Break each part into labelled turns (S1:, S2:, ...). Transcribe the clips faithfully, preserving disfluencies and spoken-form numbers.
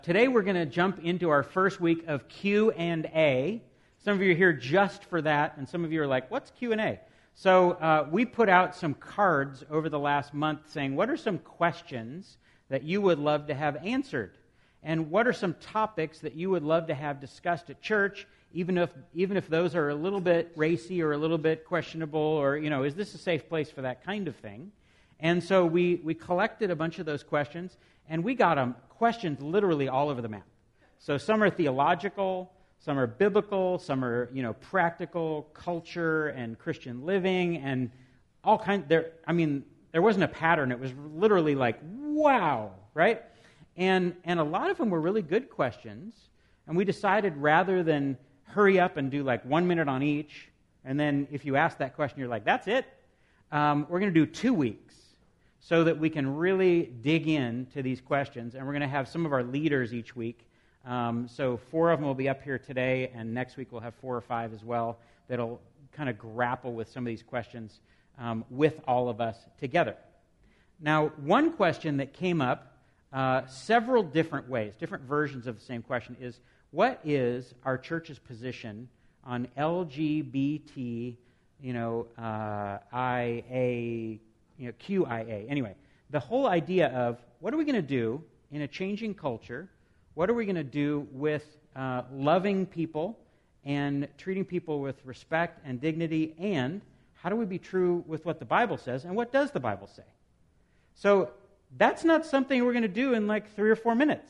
S1: Today we're going to jump into our first week of Q and A. Some of you are here just for that, and some of you are like, what's Q and A? So uh, we put out some cards over the last month saying, what are some questions that you would love to have answered? And what are some topics that you would love to have discussed at church, even if even if those are a little bit racy or a little bit questionable, or, you know, is this a safe place for that kind of thing? And so we, we collected a bunch of those questions, and we got them questions literally all over the map. So some are theological, some are biblical, some are, you know, practical, culture and Christian living, and all kinds. There, I mean, there wasn't a pattern. It was literally like, wow, right? And and a lot of them were really good questions, and we decided rather than hurry up and do like one minute on each, and then if you ask that question, you're like, that's it, um, we're going to do two weeks so that we can really dig into these questions, and we're going to have some of our leaders each week. Um, so four of them will be up here today, and next week we'll have four or five as well that'll kind of grapple with some of these questions um, with all of us together. Now, one question that came up Uh, several different ways, different versions of the same question is, what is our church's position on L G B T, you know, uh, I A, you know, Q I A? Anyway, the whole idea of what are we going to do in a changing culture? What are we going to do with uh, loving people and treating people with respect and dignity? And how do we be true with what the Bible says? And what does the Bible say? So that's not something we're going to do in like three or four minutes.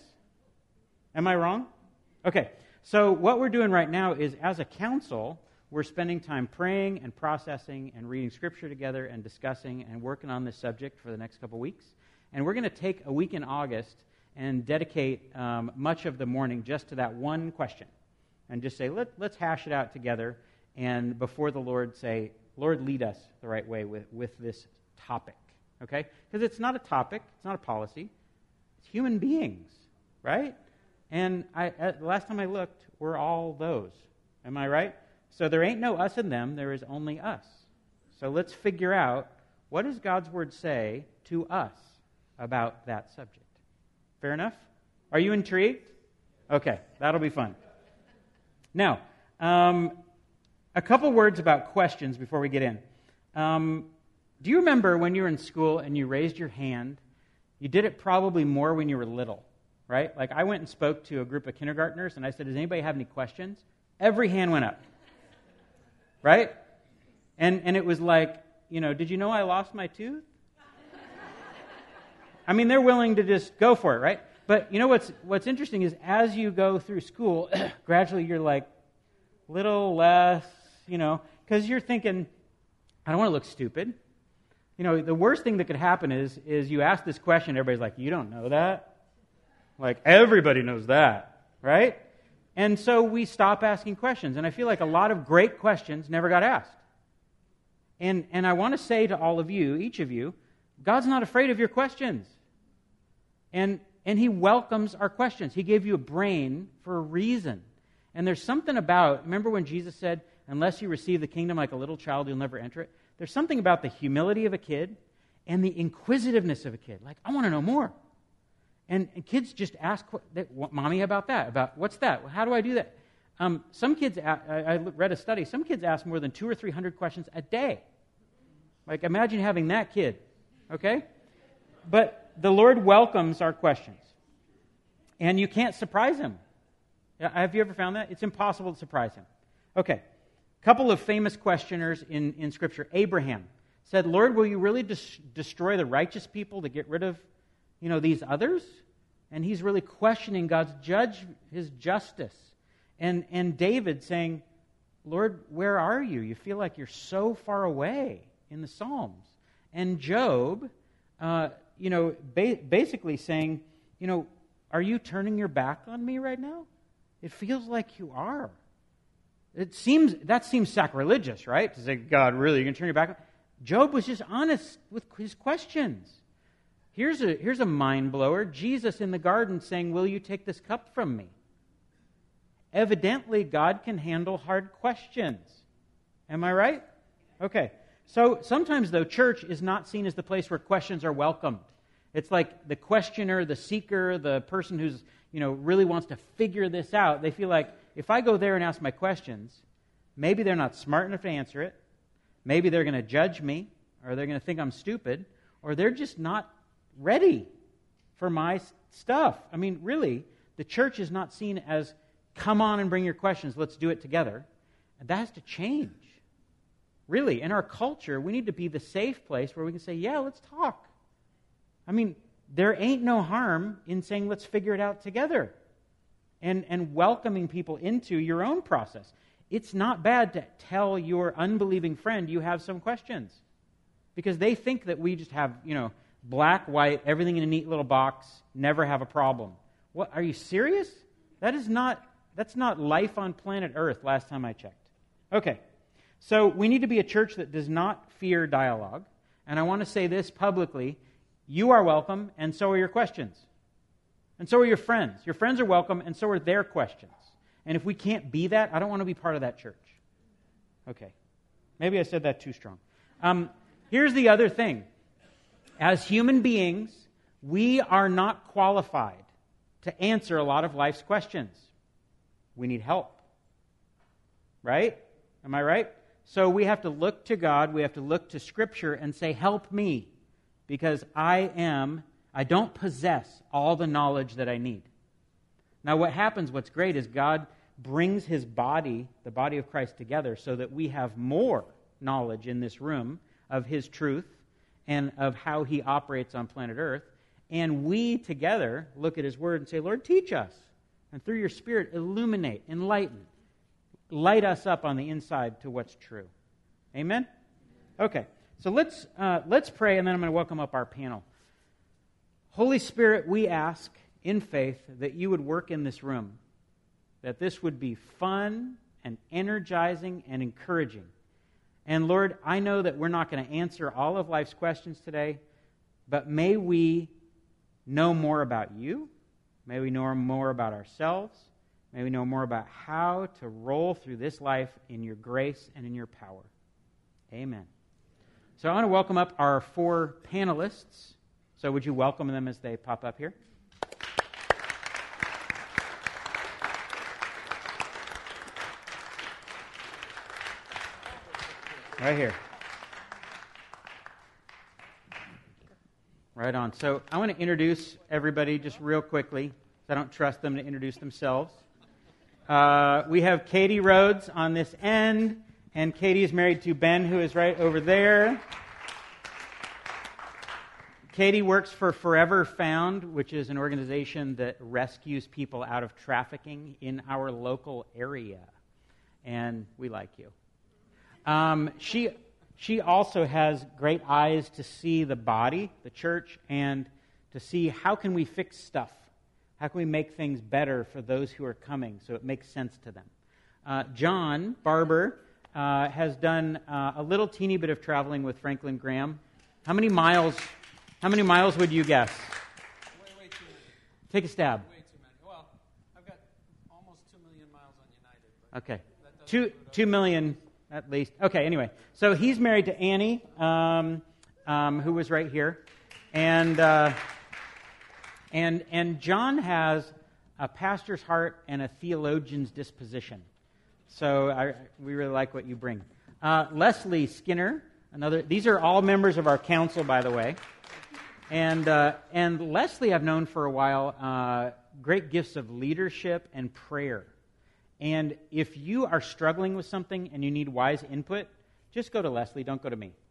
S1: Am I wrong? Okay, so what we're doing right now is, as a council, we're spending time praying and processing and reading Scripture together and discussing and working on this subject for the next couple weeks. And we're going to take a week in August and dedicate um, much of the morning just to that one question. And just say, Let, let's hash it out together, and before the Lord say, Lord, lead us the right way with, with this topic. Okay? Because it's not a topic, it's not a policy, it's human beings, right? And I, at, the last time I looked, we're all those. Am I right? So there ain't no us and them, there is only us. So let's figure out, what does God's Word say to us about that subject? Fair enough? Are you intrigued? Okay, that'll be fun. Now, um, a couple words about questions before we get in. Um... Do you remember when you were in school and you raised your hand? You did it probably more when you were little, right? Like, I went and spoke to a group of kindergartners, and I said, does anybody have any questions? Every hand went up, right? And and it was like, you know, did you know I lost my tooth? I mean, they're willing to just go for it, right? But you know what's what's interesting is, as you go through school, gradually you're like, little less, you know, because you're thinking, I don't want to look stupid. You know, the worst thing that could happen is, is you ask this question, everybody's like, you don't know that? Like, everybody knows that, right? And so we stop asking questions. And I feel like a lot of great questions never got asked. And, and I want to say to all of you, each of you, God's not afraid of your questions. And, and He welcomes our questions. He gave you a brain for a reason. And there's something about, remember when Jesus said, unless you receive the kingdom like a little child, you'll never enter it? There's something about the humility of a kid and the inquisitiveness of a kid. Like, I want to know more. And, and kids just ask, Mommy, about that, about what's that? How do I do that? Um, some kids, I, I read a study, some kids ask more than two or three hundred questions a day. Like, imagine having that kid, okay? But the Lord welcomes our questions. And you can't surprise Him. Have you ever found that? It's impossible to surprise Him. Okay. Couple of famous questioners in, in Scripture. Abraham said, Lord, will you really des- destroy the righteous people to get rid of, you know, these others? And he's really questioning God's judge, His justice. And, and David saying, Lord, where are you? You feel like you're so far away in the Psalms. And Job, uh, you know, ba- basically saying, you know, are you turning your back on me right now? It feels like you are. It seems that seems sacrilegious, right? To say, God, really, you're going to turn your back on? Job was just honest with his questions. Here's a here's a mind blower. Jesus in the garden saying, will you take this cup from me? Evidently, God can handle hard questions. Am I right? Okay. So sometimes, though, church is not seen as the place where questions are welcomed. It's like the questioner, the seeker, the person who's, you know, really wants to figure this out. They feel like, if I go there and ask my questions, maybe they're not smart enough to answer it. Maybe they're going to judge me, or they're going to think I'm stupid, or they're just not ready for my stuff. I mean, really, the church is not seen as, come on and bring your questions, let's do it together. And that has to change. Really, in our culture, we need to be the safe place where we can say, yeah, let's talk. I mean, there ain't no harm in saying, let's figure it out together. And, and welcoming people into your own process. It's not bad to tell your unbelieving friend you have some questions. Because they think that we just have, you know, black, white, everything in a neat little box, never have a problem. What, are you serious? That is not, that's not life on planet Earth last time I checked. Okay, so we need to be a church that does not fear dialogue. And I want to say this publicly. You are welcome, and so are your questions. And so are your friends. Your friends are welcome, and so are their questions. And if we can't be that, I don't want to be part of that church. Okay. Maybe I said that too strong. Um, here's the other thing. As human beings, we are not qualified to answer a lot of life's questions. We need help. Right? Am I right? So we have to look to God, we have to look to Scripture and say, help me, because I am, I don't possess all the knowledge that I need. Now what happens, what's great, is God brings His body, the body of Christ, together so that we have more knowledge in this room of His truth and of how He operates on planet Earth. And we together look at His Word and say, Lord, teach us. And through your Spirit, illuminate, enlighten, light us up on the inside to what's true. Amen? Okay, so let's uh, let's pray, and then I'm going to welcome up our panel. Holy Spirit, we ask in faith that you would work in this room, that this would be fun and energizing and encouraging. And Lord, I know that we're not going to answer all of life's questions today, but may we know more about you. May we know more about ourselves. May we know more about how to roll through this life in your grace and in your power. Amen. So I want to welcome up our four panelists. So would you welcome them as they pop up here? Right here. Right on. So I want to introduce everybody just real quickly. I don't trust them to introduce themselves. Uh, we have Katie Rhodes on this end, and Katie is married to Ben, who is right over there. Katie works for Forever Found, which is an organization that rescues people out of trafficking in our local area. And we like you. Um, she she also has great eyes to see the body, the church, and to see how can we fix stuff. How can we make things better for those who are coming so it makes sense to them? Uh, John Barber uh, has done uh, a little teeny bit of traveling with Franklin Graham. How many miles? How many miles would you guess?
S2: Way, way too many.
S1: Take a stab.
S2: Way too many. Well, I've got almost two million miles on United. But
S1: Okay,
S2: that
S1: two
S2: doesn't
S1: two million at least. Okay, anyway, so he's married to Annie, um, um, who was right here, and. Uh, And and John has a pastor's heart and a theologian's disposition. So I, we really like what you bring. Uh, Leslie Skinner, another. These are all members of our council, by the way. And uh, and Leslie I've known for a while. Uh, great gifts of leadership and prayer. And if you are struggling with something and you need wise input, just go to Leslie. Don't go to me.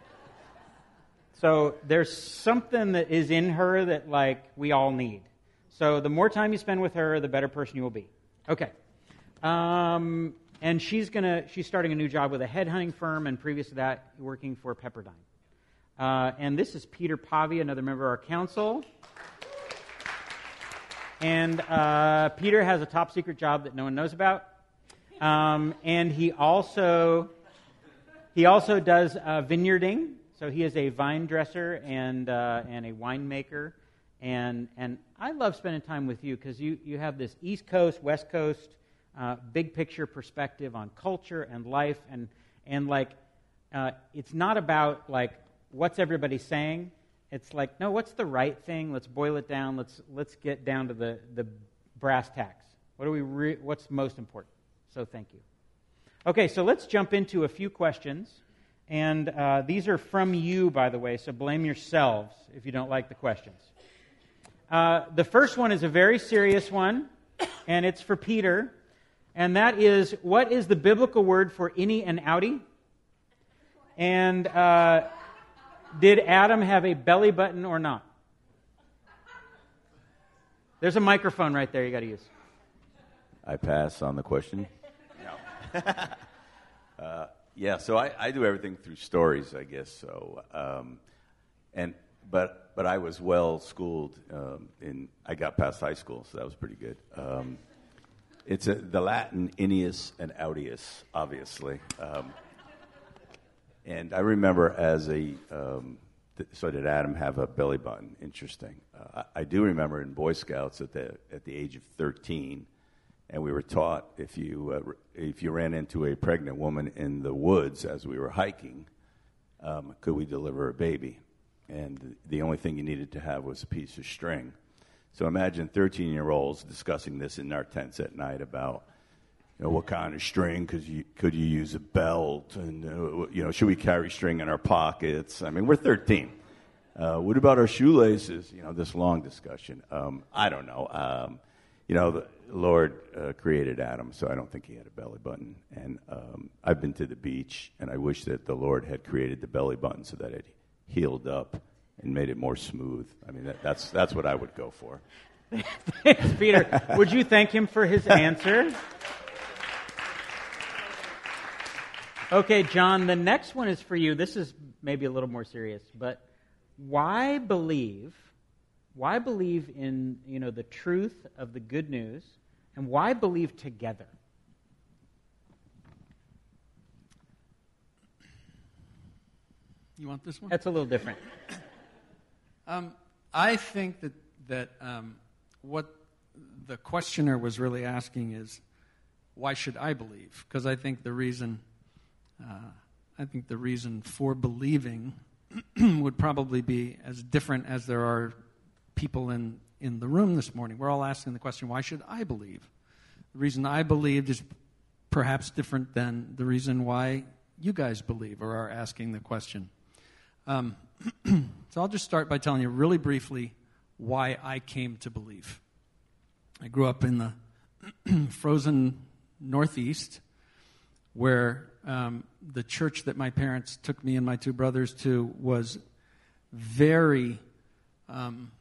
S1: So there's something that is in her that, like, we all need. So the more time you spend with her, the better person you will be. Okay. Um, and she's gonna she's starting a new job with a headhunting firm, and previous to that, working for Pepperdine. Uh, and this is Peter Pavi, another member of our council. And uh, Peter has a top secret job that no one knows about. Um, and he also he also does uh, vineyarding. So he is a vine dresser and uh, and a winemaker, and and I love spending time with you because you, you have this East Coast, West Coast, uh, big picture perspective on culture and life, and and like uh, it's not about like what's everybody saying. It's like, no, what's the right thing? Let's boil it down. Let's let's get down to the, the brass tacks. What do we re- what's most important? So thank you. Okay, so let's jump into a few questions. And uh, these are from you, by the way, so blame yourselves if you don't like the questions. Uh, the first one is a very serious one, and it's for Peter. And that is, what is the biblical word for innie and outie? And uh, did Adam have a belly button or not? There's a microphone right there you got to use.
S3: I pass on the question. No. uh, yeah, so I, I do everything through stories, I guess. So, um, and but but I was well schooled. Um, in I got past high school, so that was pretty good. Um, it's a, the Latin innius and oudius, obviously. Um, and I remember as a um, th- so did Adam have a belly button? Interesting. Uh, I, I do remember in Boy Scouts at the at the age of thirteen. And we were taught if you uh, if you ran into a pregnant woman in the woods as we were hiking, um, could we deliver a baby? And the only thing you needed to have was a piece of string. So imagine thirteen-year-olds discussing this in our tents at night about, you know, what kind of string? Could you could you use a belt? And uh, you know, should we carry string in our pockets? I mean, we're thirteen. Uh, what about our shoelaces? You know, this long discussion. Um, I don't know. Um, you know. The, Lord uh, created Adam, so I don't think he had a belly button. And um, I've been to the beach, and I wish that the Lord had created the belly button so that it healed up and made it more smooth. I mean, that, that's that's what I would go for.
S1: Thanks, Peter. Would you thank him for his answer? Okay, John, the next one is for you. This is maybe a little more serious, but why believe... Why believe in, you know, the truth of the good news, and why believe together?
S2: You want this one?
S1: That's a little different.
S2: Um, I think that that um, what the questioner was really asking is, why should I believe? Because I think the reason, uh, I think the reason for believing would probably be as different as there are people in, in the room this morning. We're all asking the question, why should I believe? The reason I believed is perhaps different than the reason why you guys believe or are asking the question. Um, so I'll just start by telling you really briefly why I came to believe. I grew up in the frozen Northeast, where um, the church that my parents took me and my two brothers to was very... Um,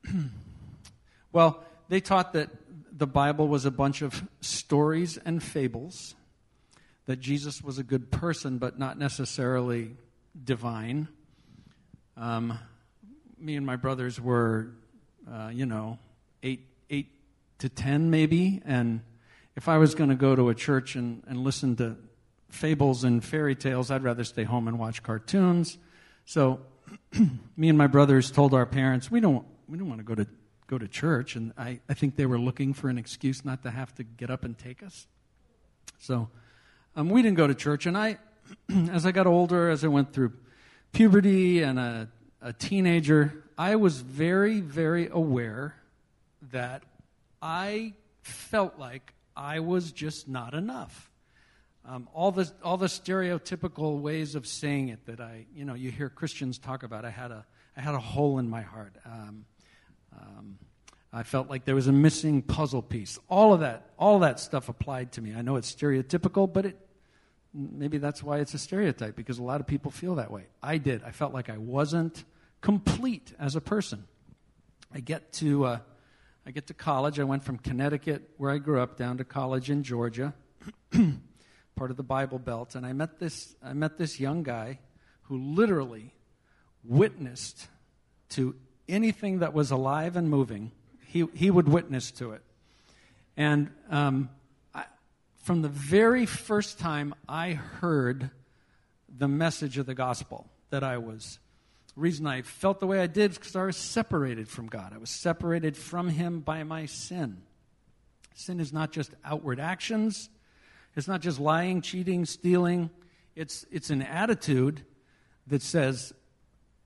S2: well, they taught that the Bible was a bunch of stories and fables, that Jesus was a good person but not necessarily divine. Um, me and my brothers were, uh, you know, eight, eight to ten maybe, and if I was going to go to a church and, and listen to fables and fairy tales, I'd rather stay home and watch cartoons. So me and my brothers told our parents, we don't we don't want to go to go to church, and I, I think they were looking for an excuse not to have to get up and take us. So um, we didn't go to church, and I, as I got older, as I went through puberty and a, a teenager, I was very, very aware that I felt like I was just not enough. Um, all the all the stereotypical ways of saying it that I, you know, you hear Christians talk about. I had a I had a hole in my heart. Um, um, I felt like there was a missing puzzle piece. All of that, all that stuff applied to me. I know it's stereotypical, but it maybe that's why it's a stereotype, because a lot of people feel that way. I did. I felt like I wasn't complete as a person. I get to uh, I get to college. I went from Connecticut, where I grew up, down to college in Georgia. Part of the Bible Belt, and I met this I met this young guy who literally witnessed to anything that was alive and moving. He he would witness to it, and um, I, from the very first time I heard the message of the gospel, that I was the reason I felt the way I did is because I was separated from God. I was separated from Him by my sin. Sin is not just outward actions. It's not just lying, cheating, stealing. It's it's an attitude that says,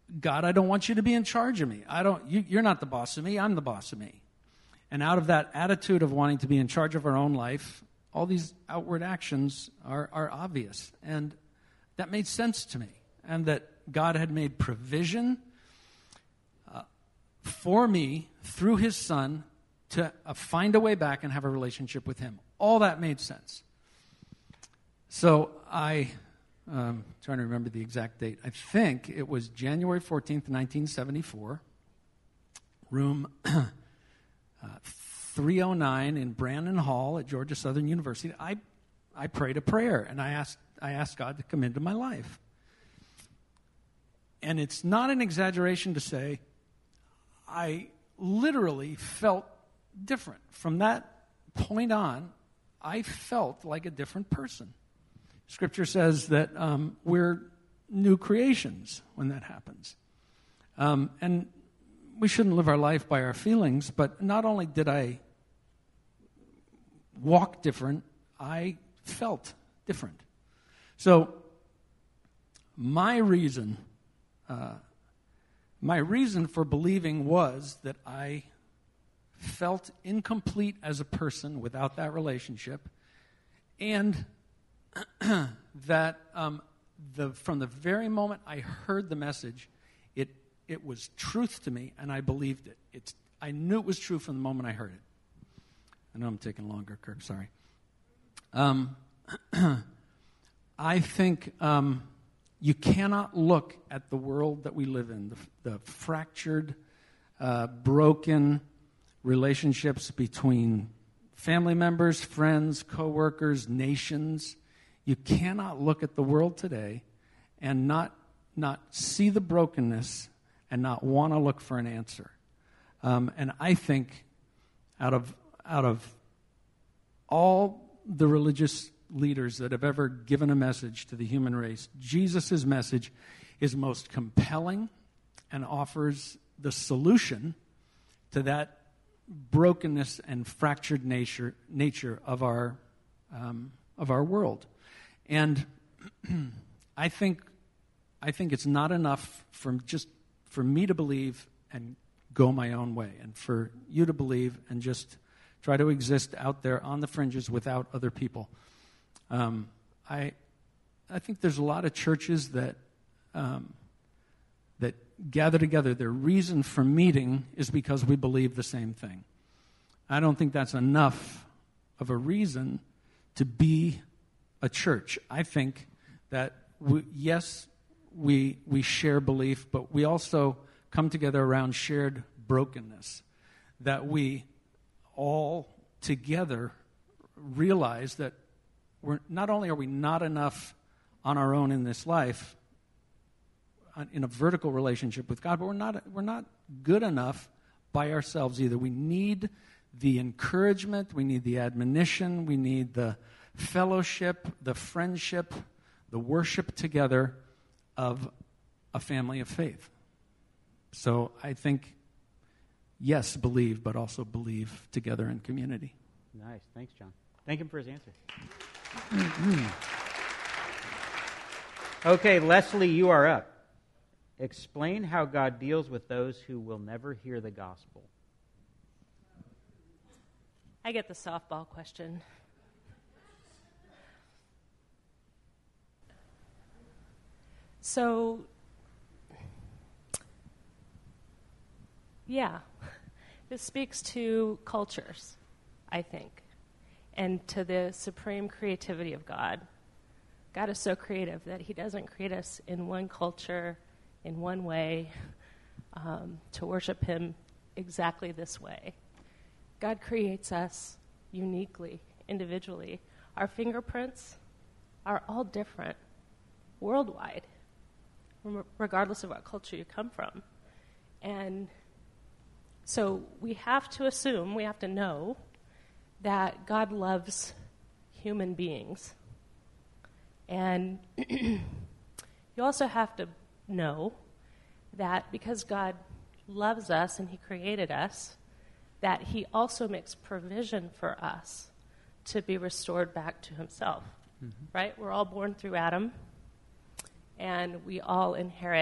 S2: God, I don't want you to be in charge of me. I don't. You, you're not the boss of me. I'm the boss of me. And out of that attitude of wanting to be in charge of our own life, all these outward actions are, are obvious. And that made sense to me. And that God had made provision uh, for me through his Son to uh, find a way back and have a relationship with him. All that made sense. So I, um, trying to remember the exact date. I think it was January fourteenth, nineteen seventy-four, room uh, three oh nine in Brannan Hall at Georgia Southern University. I, I prayed a prayer, and I asked, I asked God to come into my life. And it's not an exaggeration to say I literally felt different. From that point on, I felt like a different person. Scripture says that um, we're new creations when that happens. Um, and we shouldn't live our life by our feelings, but not only did I walk different, I felt different. So my reason, uh, my reason for believing was that I felt incomplete as a person without that relationship, and that um, the from the very moment I heard the message, it it was truth to me, and I believed it. It's I knew it was true from the moment I heard it. I know I'm taking longer, Kirk. Sorry. Um, I think um, you cannot look at the world that we live in, the, the fractured, uh, broken relationships between family members, friends, coworkers, nations. You cannot look at the world today and not not see the brokenness and not want to look for an answer. Um, and I think out of out of all the religious leaders that have ever given a message to the human race, Jesus' message is most compelling and offers the solution to that brokenness and fractured nature nature of our um, of our world. And I think I think it's not enough for just for me to believe and go my own way, and for you to believe and just try to exist out there on the fringes without other people. Um, I I think there's a lot of churches that um, that gather together. Their reason for meeting is because we believe the same thing. I don't think that's enough of a reason to be a church. I think that, we, yes, we we share belief, but we also come together around shared brokenness, that we all together realize that we're not only are we not enough on our own in this life, in a vertical relationship with God, but we're not we're not good enough by ourselves either. We need the encouragement, we need the admonition, we need the fellowship, the friendship, the worship together of a family of faith. So I think, yes, believe, but also believe together in community.
S1: Nice. Thanks, John. Thank him for his answer. Okay, Leslie, you are up. Explain how God deals with those who will never hear the gospel.
S4: I get the softball question. So, yeah, this speaks to cultures, I think, and to the supreme creativity of God. God is so creative that he doesn't create us in one culture, in one way, um, to worship him exactly this way. God creates us uniquely, individually. Our fingerprints are all different worldwide, regardless of what culture you come from. And so we have to assume, we have to know that God loves human beings. And you also have to know that because God loves us and he created us, that he also makes provision for us to be restored back to himself, mm-hmm. right? We're all born through Adam, and we all inherit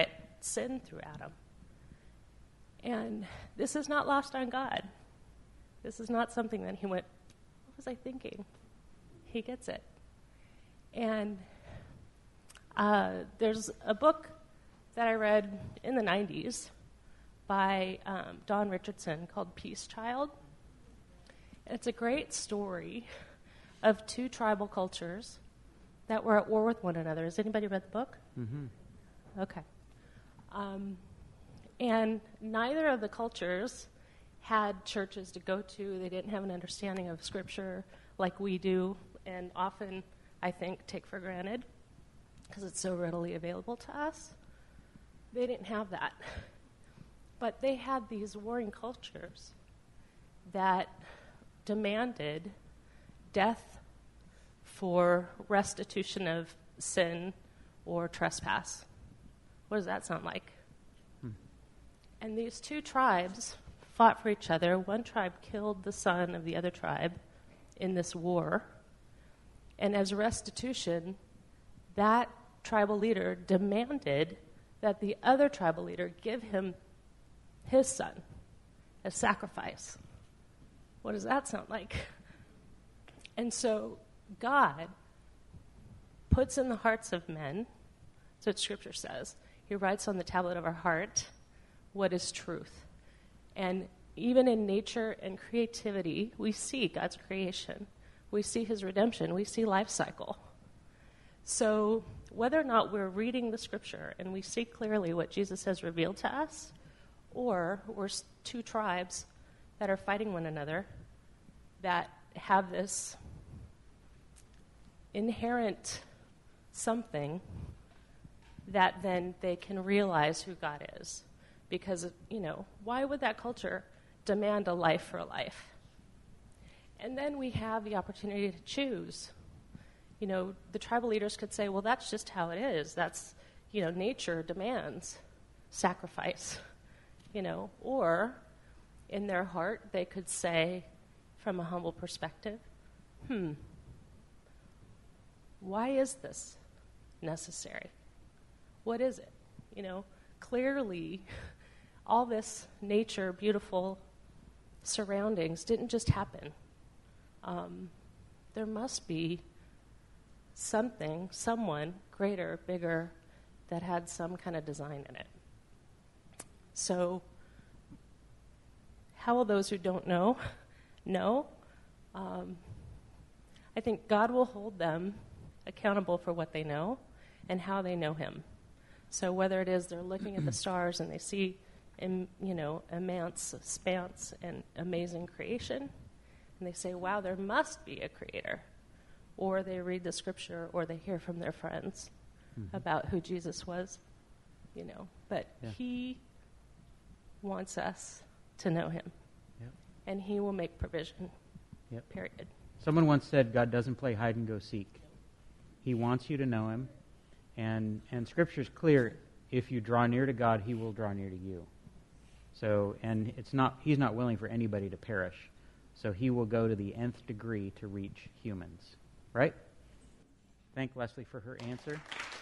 S4: sin through Adam. And this is not lost on God. This is not something that he went, what was I thinking? He gets it. And uh, there's a book that I read in the nineties by um, Don Richardson called Peace Child. It's a great story of two tribal cultures that were at war with one another. Has anybody read the book?
S1: Mm-hmm.
S4: Okay. Um, and neither of the cultures had churches to go to. They didn't have an understanding of Scripture like we do, and often, I think, take for granted because it's so readily available to us. They didn't have that. But they had these warring cultures that demanded death for restitution of sin or trespass. What does that sound like? Hmm. And these two tribes fought for each other. One tribe killed the son of the other tribe in this war. And as restitution, that tribal leader demanded that the other tribal leader give him his son as sacrifice. What does that sound like? And so God puts in the hearts of men, that's what Scripture says. He writes on the tablet of our heart what is truth. And even in nature and creativity, we see God's creation. We see his redemption. We see life cycle. So whether or not we're reading the Scripture and we see clearly what Jesus has revealed to us, or we're two tribes that are fighting one another that have this inherent something that then they can realize who God is. Because, you know, why would that culture demand a life for a life? And then we have the opportunity to choose. You know, the tribal leaders could say, well, that's just how it is. That's, you know, nature demands sacrifice, you know. Or in their heart, they could say, from a humble perspective, hmm, why is this necessary? What is it? You know, clearly, all this nature, beautiful surroundings didn't just happen. Um, there must be something, someone greater, bigger, that had some kind of design in it. So, how will those who don't know know? Um, I think God will hold them accountable for what they know and how they know him. So whether it is they're looking at the stars and they see, im, you know, immense expanse and amazing creation, and they say, wow, there must be a creator. Or they read the Scripture, or they hear from their friends mm-hmm. about who Jesus was, you know. But yeah. he wants us to know him. Yep. And he will make provision, yep. period.
S1: Someone once said God doesn't play hide and go seek. He wants you to know him. And and Scripture's clear, if you draw near to God, he will draw near to you. So, and it's not he's not willing for anybody to perish. So he will go to the nth degree to reach humans. Right? Thank Leslie for her answer.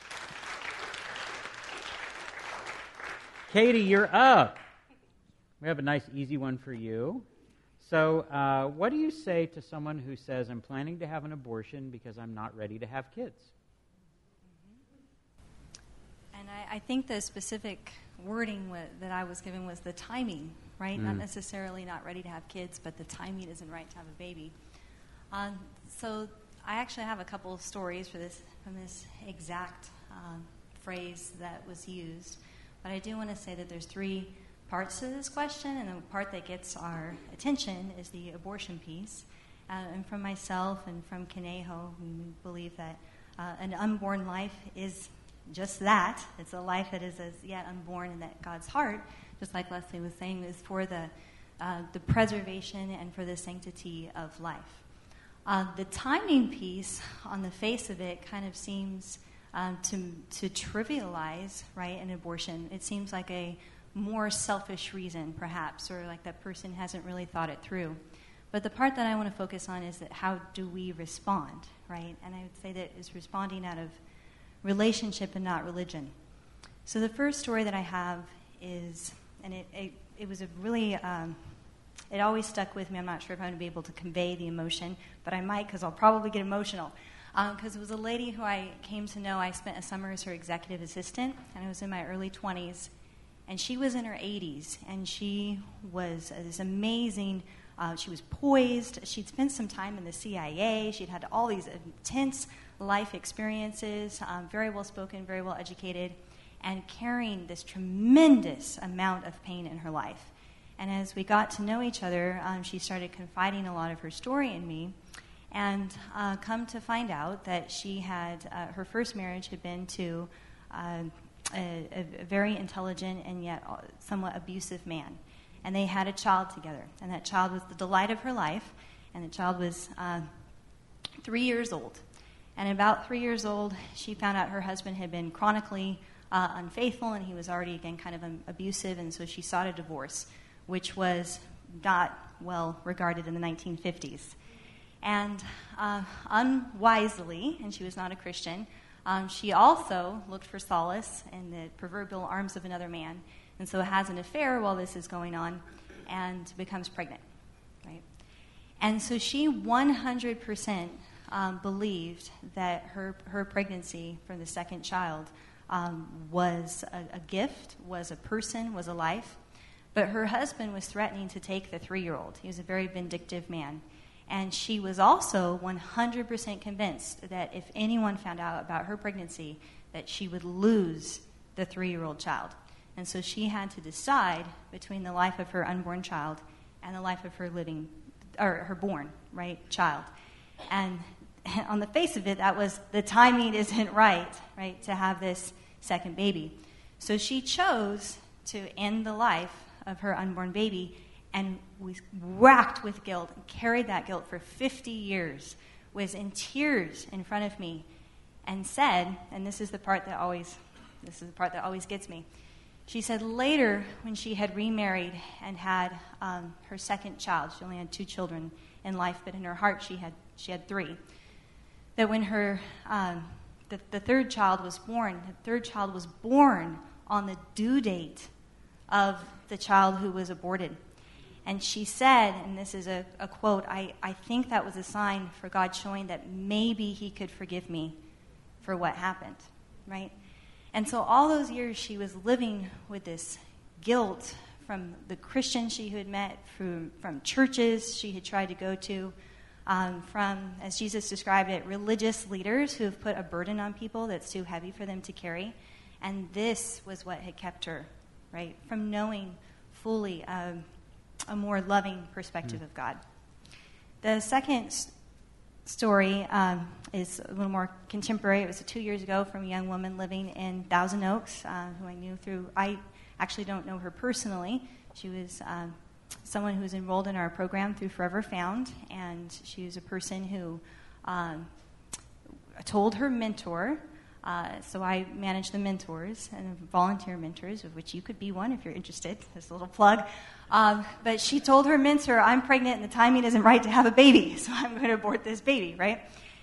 S1: Katie, you're up. We have a nice, easy one for you. So, uh, what do you say to someone who says, I'm planning to have an abortion because I'm not ready to have kids?
S5: And I, I think the specific wording w- that I was given was the timing, right? Mm. Not necessarily not ready to have kids, but the timing isn't right to have a baby. Um, so I actually have a couple of stories for this from this exact uh, phrase that was used. But I do want to say that there's three parts to this question, and the part that gets our attention is the abortion piece. Uh, and from myself and from Conejo, we believe that uh, an unborn life is just that. It's a life that is as yet unborn, and that God's heart, just like Leslie was saying, is for the uh, the preservation and for the sanctity of life. Uh, the timing piece, on the face of it, kind of seems um, to to trivialize, right, an abortion. It seems like a more selfish reason, perhaps, or like that person hasn't really thought it through. But the part that I want to focus on is that how do we respond, right? And I would say that is responding out of relationship and not religion. So the first story that I have is, and it, it, it was a really, um, it always stuck with me. I'm not sure if I'm going to be able to convey the emotion, but I might because I'll probably get emotional. Because um, it was a lady who I came to know. I spent a summer as her executive assistant, and I was in my early twenties. And she was in her eighties, and she was uh, this amazing, uh, she was poised. She'd spent some time in the C I A. She'd had all these intense life experiences, um, very well spoken, very well educated, and carrying this tremendous amount of pain in her life. And as we got to know each other, um, she started confiding a lot of her story in me, and uh, come to find out that she had, uh, her first marriage had been to uh, A, a very intelligent and yet somewhat abusive man. And they had a child together. And that child was the delight of her life. And the child was uh, three years old. And about three years old, she found out her husband had been chronically uh, unfaithful, and he was already, again, kind of um, abusive. And so she sought a divorce, which was not well regarded in the nineteen fifties. And uh, unwisely, and she was not a Christian, Um, she also looked for solace in the proverbial arms of another man, and so has an affair while this is going on and becomes pregnant, right? And so she one hundred percent um, believed that her, her pregnancy from the second child um, was a, a gift, was a person, was a life, but her husband was threatening to take the three-year-old. He was a very vindictive man. And she was also one hundred percent convinced that if anyone found out about her pregnancy, that she would lose the three-year-old child. And so she had to decide between the life of her unborn child and the life of her living, or her born, right, child. And on the face of it, that was, the timing isn't right, right, to have this second baby. So she chose to end the life of her unborn baby, and was racked with guilt, and carried that guilt for fifty years, was in tears in front of me, and said, and this is the part that always, this is the part that always gets me. She said later, when she had remarried and had um, her second child, she only had two children in life, but in her heart she had she had three. That when her um, the, the third child was born, the third child was born on the due date of the child who was aborted. And she said, and this is a, a quote, I, I think that was a sign for God showing that maybe he could forgive me for what happened, right? And so all those years she was living with this guilt from the Christians she had met, from, from churches she had tried to go to, um, from, as Jesus described it, religious leaders who have put a burden on people that's too heavy for them to carry. And this was what had kept her, right, from knowing fully um, a more loving perspective mm. of God. The second s- story um, is a little more contemporary. It was two years ago from a young woman living in Thousand Oaks, uh, who I knew through, I actually don't know her personally. She was um, someone who was enrolled in our program through Forever Found, and she was a person who um, told her mentor, Uh, so I manage the mentors and volunteer mentors, of which you could be one if you're interested. Just a little plug. Um, but she told her mentor, I'm pregnant and the timing isn't right to have a baby, so I'm going to abort this baby, right?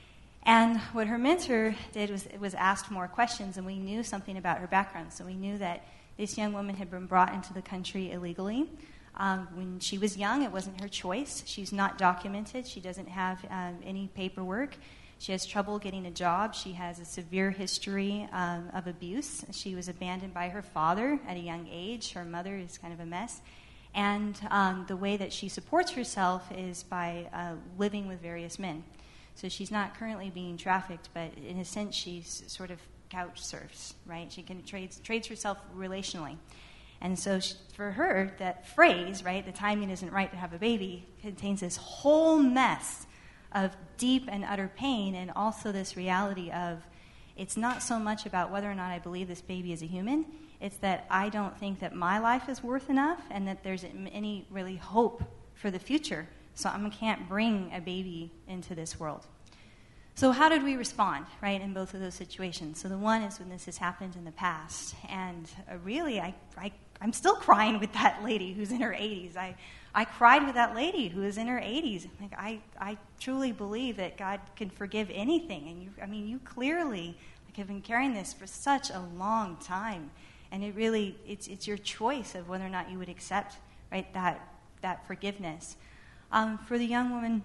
S5: And what her mentor did was, was asked more questions, and we knew something about her background. So we knew that this young woman had been brought into the country illegally. Um, when she was young, it wasn't her choice. She's not documented. She doesn't have um, any paperwork. She has trouble getting a job. She has a severe history um, of abuse. She was abandoned by her father at a young age. Her mother is kind of a mess. And um, the way that she supports herself is by uh, living with various men. So she's not currently being trafficked, but in a sense she's sort of couch surfs, right? She can trades trades herself relationally. And so she, for her, that phrase, right, the timing isn't right to have a baby, contains this whole mess of deep and utter pain, and also this reality of it's not so much about whether or not I believe this baby is a human, it's that I don't think that my life is worth enough and that there's any really hope for the future, so I can't bring a baby into this world. So how did we respond, right, in both of those situations? So the one is when this has happened in the past, and uh, really I, I, I'm still crying with that lady who's in her eighties. I I cried with that lady who is in her eighties. Like I, I truly believe that God can forgive anything. And you, I mean, you clearly like, I've been carrying this for such a long time. And it really, it's it's your choice of whether or not you would accept, right, that that forgiveness. Um, for the young woman,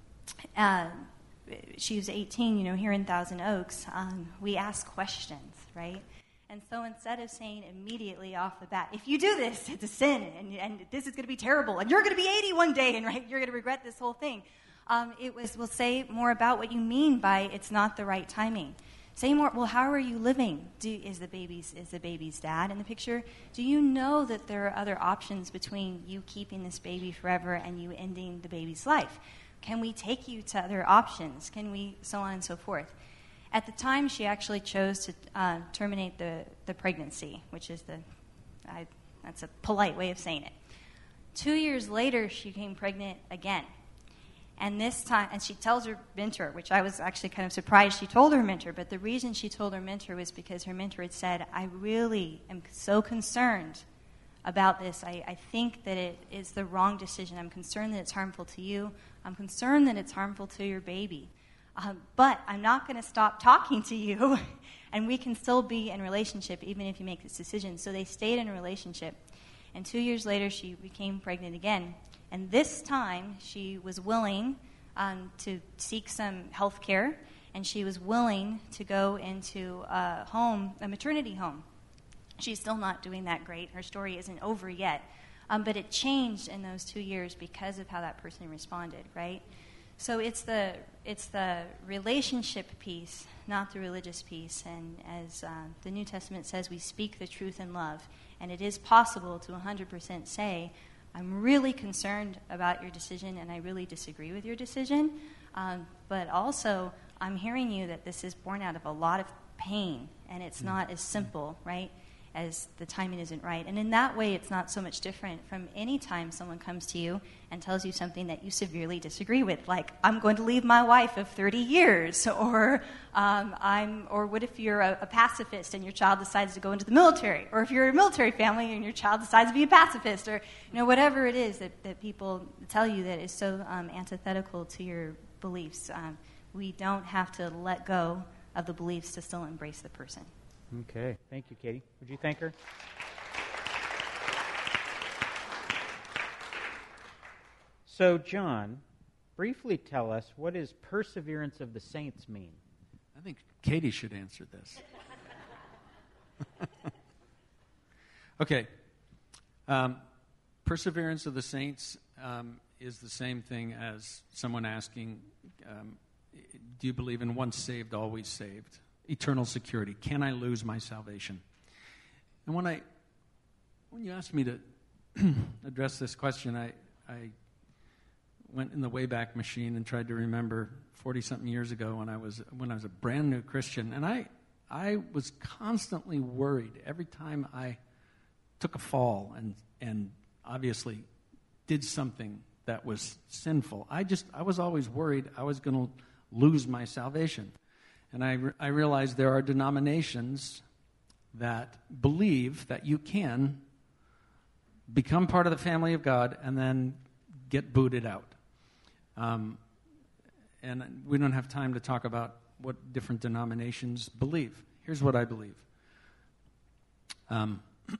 S5: uh, she was eighteen, you know, here in Thousand Oaks, um, we ask questions, right? And so instead of saying immediately off the bat, if you do this, it's a sin, and, and this is going to be terrible, and you're going to be eighty one day, and right, you're going to regret this whole thing, um, it was, we'll say more about what you mean by it's not the right timing. Say more, well, how are you living? Do, is the baby's is the baby's dad in the picture? Do you know that there are other options between you keeping this baby forever and you ending the baby's life? Can we take you to other options? Can we, so on and so forth? At the time, she actually chose to uh, terminate the, the pregnancy, which is the, I, that's a polite way of saying it. Two years later, she became pregnant again. And this time, and she tells her mentor, which I was actually kind of surprised she told her mentor, but the reason she told her mentor was because her mentor had said, I really am so concerned about this. I, I think that it is the wrong decision. I'm concerned that it's harmful to you. I'm concerned that it's harmful to your baby. Um, but I'm not going to stop talking to you, and we can still be in a relationship even if you make this decision. So they stayed in a relationship. And two years later, she became pregnant again. And this time, she was willing um, to seek some health care, and she was willing to go into a home, a maternity home. She's still not doing that great. Her story isn't over yet. Um, but it changed in those two years because of how that person responded, right? So it's the it's the relationship piece, not the religious piece. And as uh, the New Testament says, we speak the truth in love. And it is possible to one hundred percent say, I'm really concerned about your decision, and I really disagree with your decision. Um, but also, I'm hearing you that this is born out of a lot of pain, and it's not as simple, right, as the timing isn't right. And in that way, it's not so much different from any time someone comes to you and tells you something that you severely disagree with, like, I'm going to leave my wife of thirty years, or um, I'm, or what if you're a, a pacifist and your child decides to go into the military, or if you're a military family and your child decides to be a pacifist, or you know whatever it is that, that people tell you that is so um, antithetical to your beliefs. Um, we don't have to let go of the beliefs to still embrace the person.
S1: Okay. Thank you, Katie. Would you thank her? So, John, briefly tell us, what does perseverance of the saints mean?
S2: I think Katie should answer this. Okay. Um, perseverance of the saints um, is the same thing as someone asking, um, do you believe in once saved, always saved? Eternal security. Can I lose my salvation? And when I, when you asked me to address this question, I, I went in the Wayback Machine and tried to remember forty-something years ago when I was when I was a brand new Christian, and I I was constantly worried every time I took a fall and and obviously did something that was sinful. I just I was always worried I was going to lose my salvation. And I, re- I realized there are denominations that believe that you can become part of the family of God and then get booted out. Um, and we don't have time to talk about what different denominations believe. Here's what I believe. Um,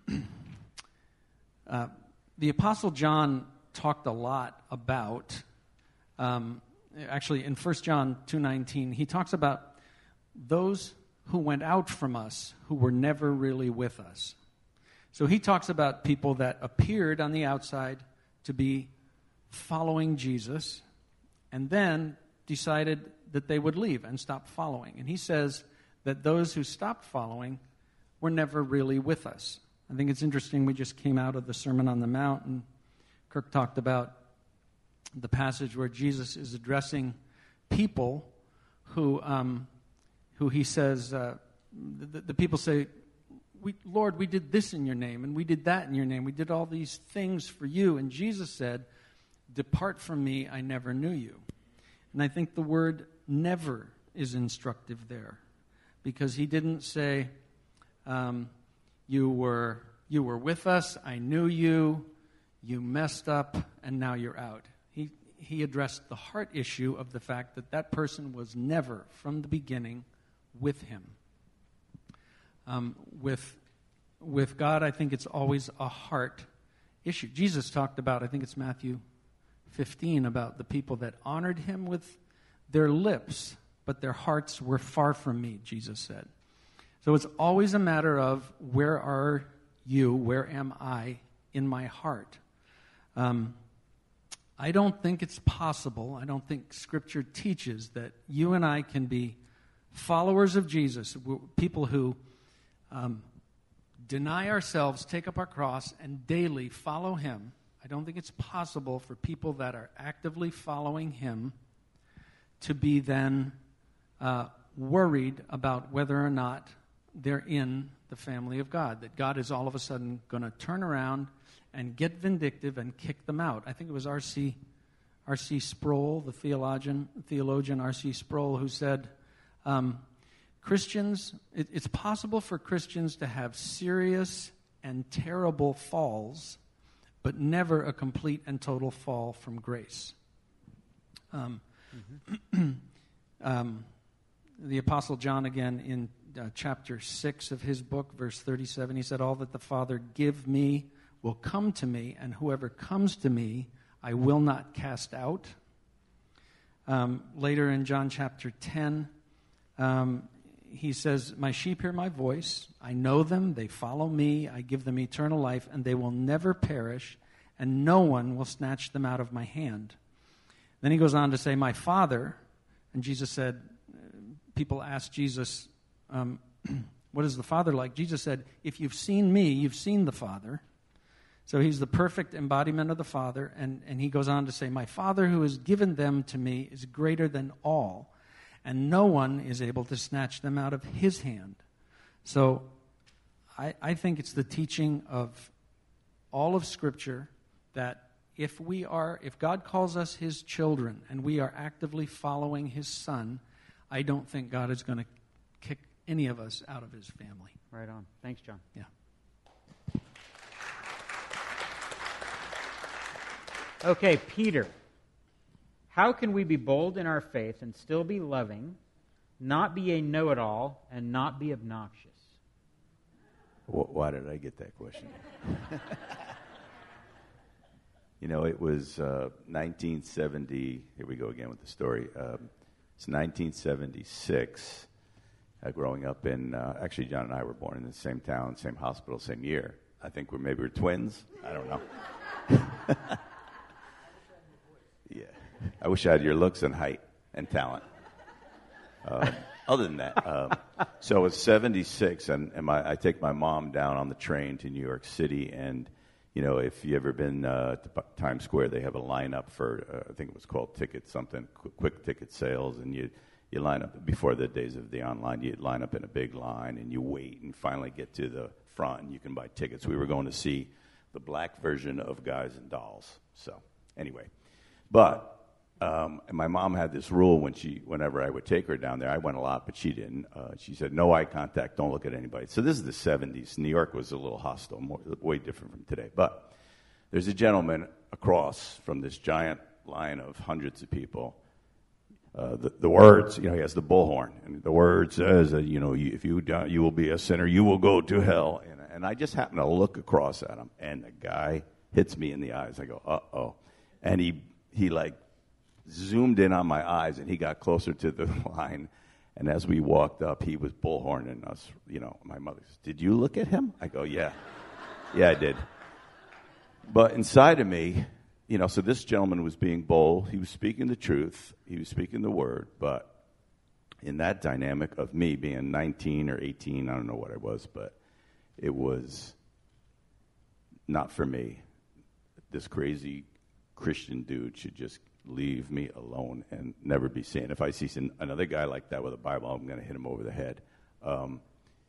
S2: uh, the Apostle John talked a lot about, um, actually in First John two nineteen, he talks about those who went out from us, who were never really with us. So he talks about people that appeared on the outside to be following Jesus and then decided that they would leave and stop following. And he says that those who stopped following were never really with us. I think it's interesting, we just came out of the Sermon on the Mount, and Kirk talked about the passage where Jesus is addressing people who... Um, who he says, uh, the, the people say, we, Lord, we did this in your name, and we did that in your name. We did all these things for you. And Jesus said, depart from me, I never knew you. And I think the word never is instructive there, because he didn't say, um, you were you were with us, I knew you, you messed up, and now you're out. He, he addressed the heart issue of the fact that that person was never, from the beginning, with him. Um, with, with God, I think it's always a heart issue. Jesus talked about, I think it's Matthew fifteen, about the people that honored him with their lips, but their hearts were far from me, Jesus said. So it's always a matter of, where are you, where am I in my heart? Um, I don't think it's possible, I don't think Scripture teaches that you and I can be followers of Jesus, people who um, deny ourselves, take up our cross, and daily follow him. I don't think it's possible for people that are actively following him to be then uh, worried about whether or not they're in the family of God, that God is all of a sudden going to turn around and get vindictive and kick them out. I think it was R C R C Sproul, the theologian, theologian R C Sproul, who said, um, Christians, it, it's possible for Christians to have serious and terrible falls, but never a complete and total fall from grace. Um, mm-hmm. um, the Apostle John, again, in uh, chapter six of his book, verse thirty-seven, he said, all that the Father give me will come to me, and whoever comes to me, I will not cast out. Um, later in John chapter ten, um, he says, my sheep hear my voice. I know them. They follow me. I give them eternal life, and they will never perish, and no one will snatch them out of my hand. Then he goes on to say, my Father, and Jesus said, people asked Jesus, um, what is the Father like? Jesus said, if you've seen me, you've seen the Father. So he's the perfect embodiment of the Father, and, and he goes on to say, my Father who has given them to me is greater than all, and no one is able to snatch them out of his hand. So I, I think it's the teaching of all of Scripture that if we are, if God calls us his children and we are actively following his Son, I don't think God is going to kick any of us out of his family.
S1: Right on. Thanks, John.
S2: Yeah.
S1: Okay, Peter. How can we be bold in our faith and still be loving, not be a know-it-all, and not be obnoxious?
S3: Why did I get that question? You know, it was uh, nineteen seventy. Here we go again with the story. Um, it's nineteen seventy-six. Uh, growing up in, uh, actually, John and I were born in the same town, same hospital, same year. I think we're maybe we're twins. I don't know. Yeah, I wish I had your looks and height and talent. Um, other than that, um, so it's seventy-six, and, and my, I take my mom down on the train to New York City, and you know, if you ever been uh, to Times Square, they have a lineup for uh, I think it was called ticket something, quick, quick ticket sales, and you you line up before the days of the online. You'd line up in a big line, and you wait, and finally get to the front, and you can buy tickets. We were going to see the black version of Guys and Dolls. So anyway, but. Um, and my mom had this rule when she, whenever I would take her down there, I went a lot, but she didn't. Uh, she said, no eye contact, don't look at anybody. So this is the seventies. New York was a little hostile, more, way different from today. But there's a gentleman across from this giant line of hundreds of people. Uh, the, the words, you know, he has the bullhorn, and the word says, uh, you know, you, if you do, you will be a sinner, you will go to hell. And, and I just happened to look across at him, and the guy hits me in the eyes. I go, uh-oh. And he, he like, zoomed in on my eyes, and he got closer to the line. And as we walked up, he was bullhorning us. You know, my mother says, did you look at him? I go, yeah. Yeah, I did. But inside of me, you know, so this gentleman was being bold. He was speaking the truth. He was speaking the word. But in that dynamic of me being nineteen or eighteen, I don't know what I was, but it was not for me. This crazy Christian dude should just leave me alone and never be seen. If I see some, another guy like that with a Bible, I'm going to hit him over the head. Um,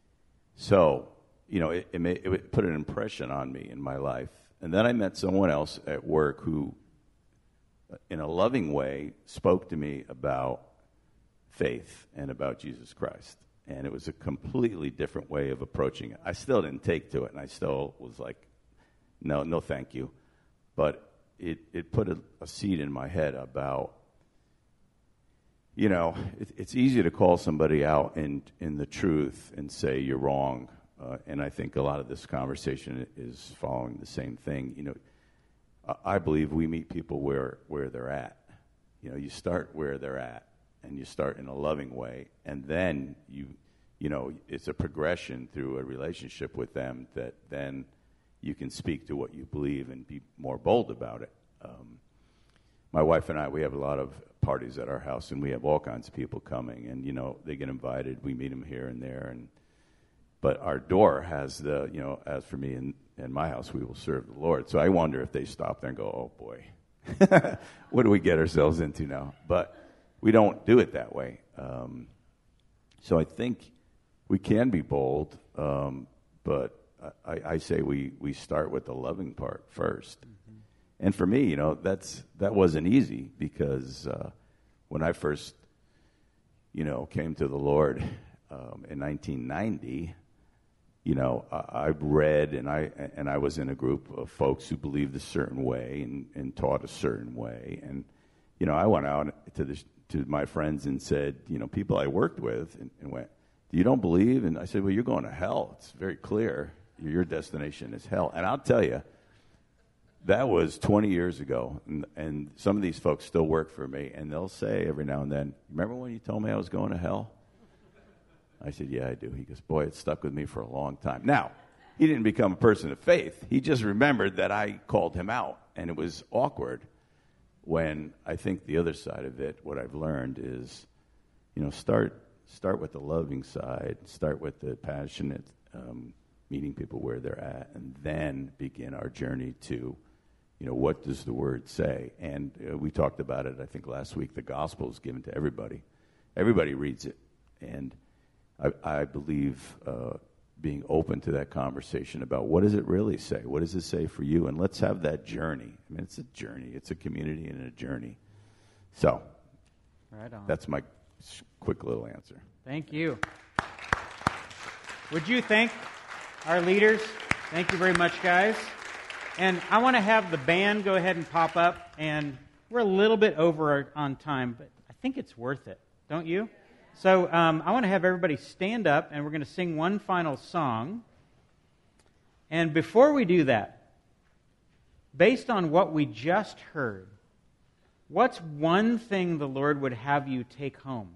S3: so, you know, it, it, may, it put an impression on me in my life. And then I met someone else at work who, in a loving way, spoke to me about faith and about Jesus Christ. And it was a completely different way of approaching it. I still didn't take to it, and I still was like, no, no thank you. But It, it put a, a seed in my head about, you know, it, it's easy to call somebody out in in the truth and say you're wrong. Uh, and I think a lot of this conversation is following the same thing. You know, I, I believe we meet people where where they're at. You know, you start where they're at, and you start in a loving way, and then you, you know, it's a progression through a relationship with them that then you can speak to what you believe and be more bold about it. Um, my wife and I, we have a lot of parties at our house, and we have all kinds of people coming, and, you know, they get invited. We meet them here and there, and but our door has the, you know, as for me in, in my house, we will serve the Lord. So I wonder if they stop there and go, oh, boy, what do we get ourselves into now? But we don't do it that way. Um, so I think we can be bold, um, but I, I say we, we start with the loving part first. Mm-hmm. And for me, you know, that's that wasn't easy because uh, when I first, you know, came to the Lord um, in nineteen ninety, you know, I, I read and I and I was in a group of folks who believed a certain way and, and taught a certain way. And, you know, I went out to the, to my friends and said, you know, people I worked with and, and went, you don't believe? And I said, well, you're going to hell. It's very clear. Your destination is hell. And I'll tell you, that was twenty years ago. And, and some of these folks still work for me. And they'll say every now and then, remember when you told me I was going to hell? I said, yeah, I do. He goes, boy, it stuck with me for a long time. Now, he didn't become a person of faith. He just remembered that I called him out. And it was awkward when I think the other side of it, what I've learned is, you know, start start with the loving side, start with the passionate, um, meeting people where they're at, and then begin our journey to, you know, what does the Word say? And uh, we talked about it, I think, last week. The gospel is given to everybody. Everybody reads it. And I, I believe uh, being open to that conversation about what does it really say? What does it say for you? And let's have that journey. I mean, it's a journey. It's a community and a journey. So
S1: right on.
S3: That's my quick little answer.
S1: Thank you. Would you thank our leaders? Thank you very much, guys. And I want to have the band go ahead and pop up. And we're a little bit over on time, but I think it's worth it, don't you? So um, I want to have everybody stand up, and we're going to sing one final song. And before we do that, based on what we just heard, what's one thing the Lord would have you take home?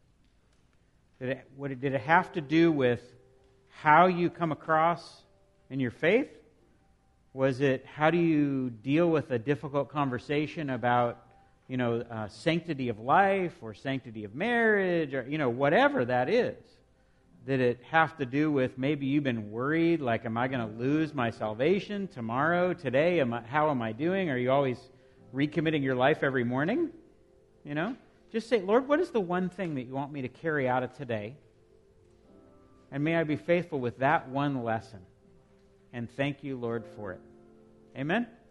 S1: Did it, would it, did it have to do with how you come across in your faith? Was it how do you deal with a difficult conversation about, you know, uh, sanctity of life or sanctity of marriage or, you know, whatever that is? Did it have to do with maybe you've been worried, like, am I going to lose my salvation tomorrow, today? Am I, how am I doing? Are you always recommitting your life every morning? You know? Just say, Lord, what is the one thing that you want me to carry out of today? And may I be faithful with that one lesson. And thank you, Lord, for it. Amen?